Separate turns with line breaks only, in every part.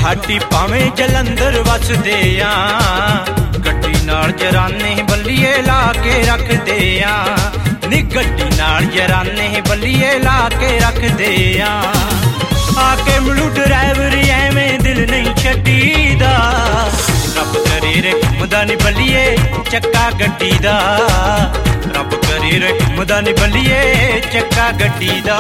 गुवाहाटी भावें जलंधर वसदे आ, गड्डी नाल जराने बल्लीए ला के रखदे आ, नी गड्डी नाल जराने बल्लीए ला के रखदे आ। आके मिलू ड्राइवर एवें दिल नहीं छड्डीदा, रब करे रे घुमदा नी बल्लीए चक्का गड्डी दा, रब करे रे घुमदा नी बल्लीए चक्का गड्डी दा।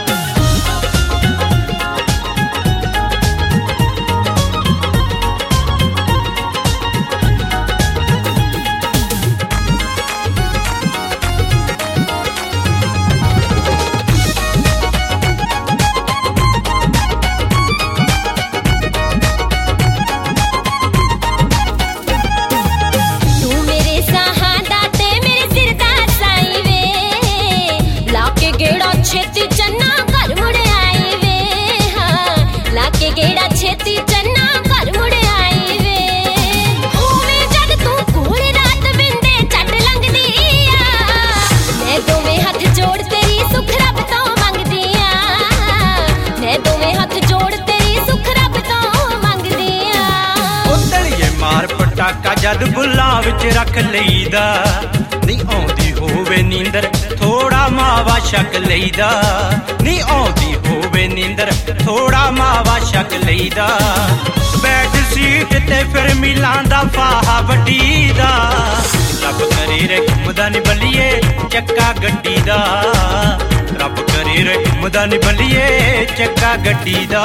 छेती चन्ना घर मुड़ आई वे, हाँ लाके गेड़ा छेती चन्ना घर मुड़ आई वे। होवे जद तू कोल रात बिंदे चट लंघदी आ, मैं दोवें हथ जोड़ तेरी सुख रब तो मंगदी आ, मैं दोवें हथ जोड़ तेरी सुख रब तो मंगदी आ।
उतलिए मार पटाका जद बुल्लां विच रख लईदा, नी आउंदी होवे नींदर थोड़ा मावा शक लईदा, नी आउंदी होवे नींदर थोड़ा मावा शक लईदा। बैठ सीट ते फिर मिलां दा फाहा वड्डीदा, रब करे रे घुमदा नी बल्लीए चक्का गड्डी दा, रब करे रे घुमदा नी बल्लीए चक्का गड्डी दा।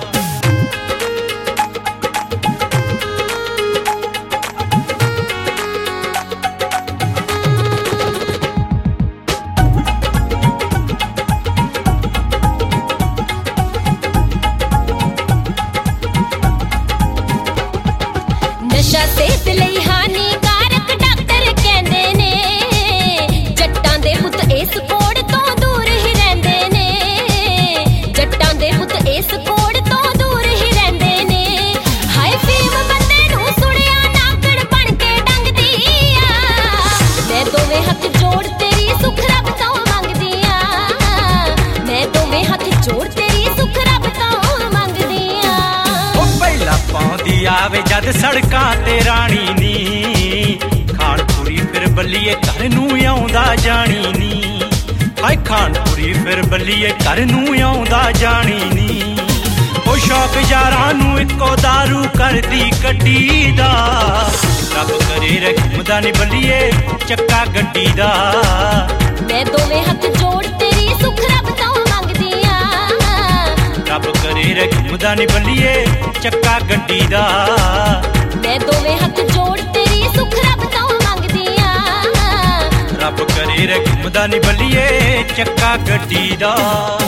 नशा सेहत लई हानिकारक डॉक्टर कहंदे ने, जट्टां दे पुत इस कोड़ तो दूर ही रहिंदे ने, जट्टां दे पुत इस कोड़ तो दूर ही रहिंदे ने। हाय फीम बंदे नूं सुणिया नाकड़ बन के डंगदी आ, मैं दोवें हथ जोड़ तेरी सुख रब तो मंगदी आ, मैं दोवें हथ जोड़ तेरी सुख रब तो मंगदी आ।
ओ पहला पाउंदी आवे जद सड़कां ते राणी नी, खानपुरी फिर बल्लीए घर नूं आउंदा जानी नी, हाय खानपुरी फिर बल्लीए घर नूं आउंदा जानी नी। ओ शौक यारां नूं इक्को दारू करदी गड्डी दा, रब करे रे घुमदा नी बल्लीए चक्का गड्डी दा,
मैं दोवें हथ जोड़ तेरी सुख रब तो मंगदी आ,
रब करे रे घुमदा नी बल्लीए चक्का गड्डी दा,
मैं दोवें हथ जोड़ तेरी सुख रब तो मंगदी आ,
रब करे रे घुमदा नी बल्लीए चक्का गड्डी दा।